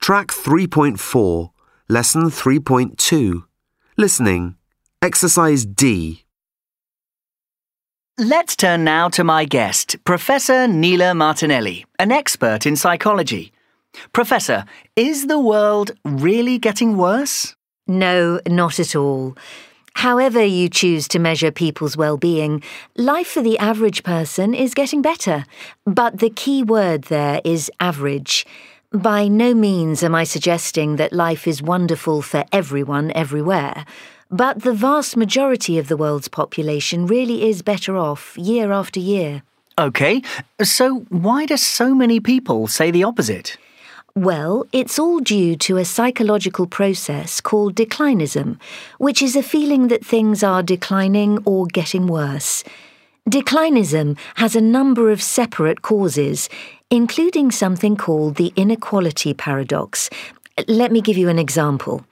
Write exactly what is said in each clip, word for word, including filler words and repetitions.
Track three point four, Lesson three point two. Listening. Exercise D. Let's turn now to my guest, Professor Nila Martinelli, an expert in psychology. Professor, is the world really getting worse? No, not at all. However you choose to measure people's well-being, life for the average person is getting better. But the key word there is average. By no means am I suggesting that life is wonderful for everyone everywhere. But the vast majority of the world's population really is better off year after year. OK, so why do so many people say the opposite? Well, it's all due to a psychological process called declinism, which is a feeling that things are declining or getting worse. Declinism has a number of separate causes, including something called the inequality paradox. Let me give you an example.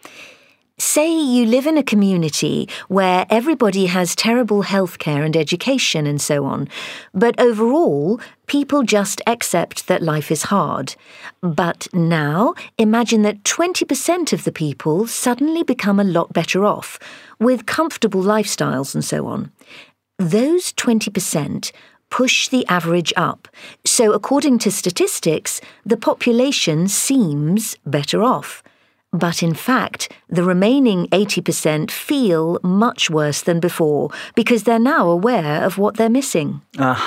Say you live in a community where everybody has terrible healthcare and education and so on, but overall, people just accept that life is hard. But now, imagine that twenty percent of the people suddenly become a lot better off, with comfortable lifestyles and so on. Those twenty percent push the average up, so according to statistics, the population seems better off. But in fact, the remaining eighty percent feel much worse than before because they're now aware of what they're missing.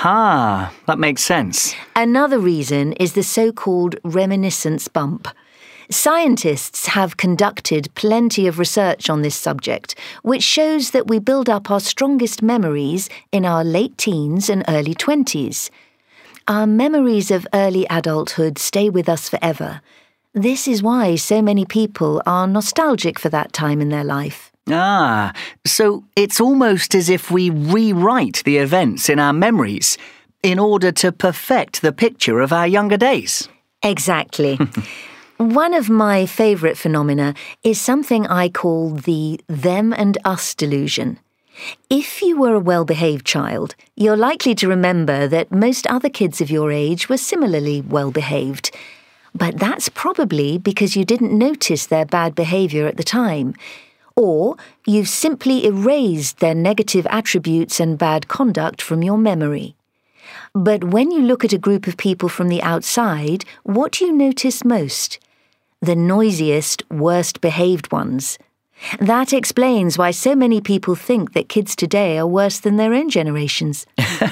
Aha, that makes sense. Another reason is the so-called reminiscence bump. Scientists have conducted plenty of research on this subject, which shows that we build up our strongest memories in our late teens and early twenties. Our memories of early adulthood stay with us forever. This is why so many people are nostalgic for that time in their life. Ah, so it's almost as if we rewrite the events in our memories in order to perfect the picture of our younger days. Exactly. One of my favourite phenomena is something I call the them and us delusion. If you were a well-behaved child, you're likely to remember that most other kids of your age were similarly well-behaved. But that's probably because you didn't notice their bad behaviour at the time. Or you've simply erased their negative attributes and bad conduct from your memory. But when you look at a group of people from the outside, what do you notice most? The noisiest, worst-behaved ones. That explains why so many people think that kids today are worse than their own generations.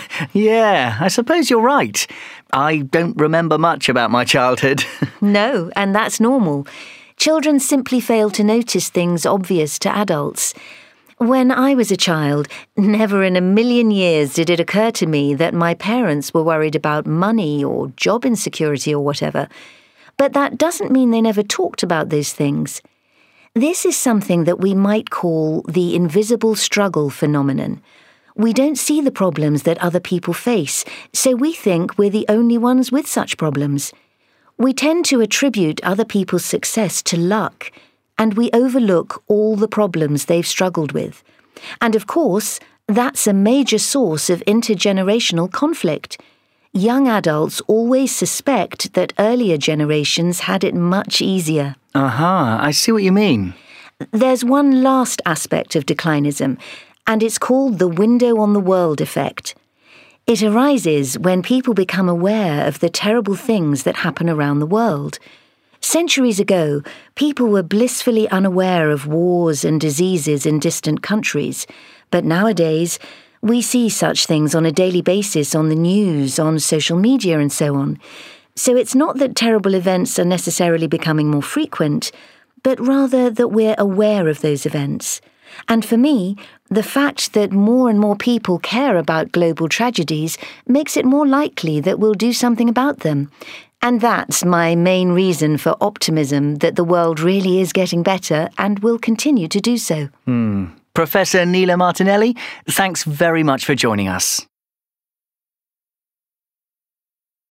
Yeah, I suppose you're right. I don't remember much about my childhood. No, and that's normal. Children simply fail to notice things obvious to adults. When I was a child, never in a million years did it occur to me that my parents were worried about money or job insecurity or whatever. But that doesn't mean they never talked about those things. This is something that we might call the invisible struggle phenomenon. We don't see the problems that other people face, so we think we're the only ones with such problems. We tend to attribute other people's success to luck, and we overlook all the problems they've struggled with. And of course, that's a major source of intergenerational conflict. Young adults always suspect that earlier generations had it much easier. Aha, I see what you mean. There's one last aspect of declinism, and it's called the window on the world effect. It arises when people become aware of the terrible things that happen around the world. Centuries ago, people were blissfully unaware of wars and diseases in distant countries, but nowadays, we see such things on a daily basis on the news, on social media and so on. So it's not that terrible events are necessarily becoming more frequent, but rather that we're aware of those events. And for me, the fact that more and more people care about global tragedies makes it more likely that we'll do something about them. And that's my main reason for optimism that the world really is getting better and will continue to do so. Hmm. Professor Nila Martinelli, thanks very much for joining us.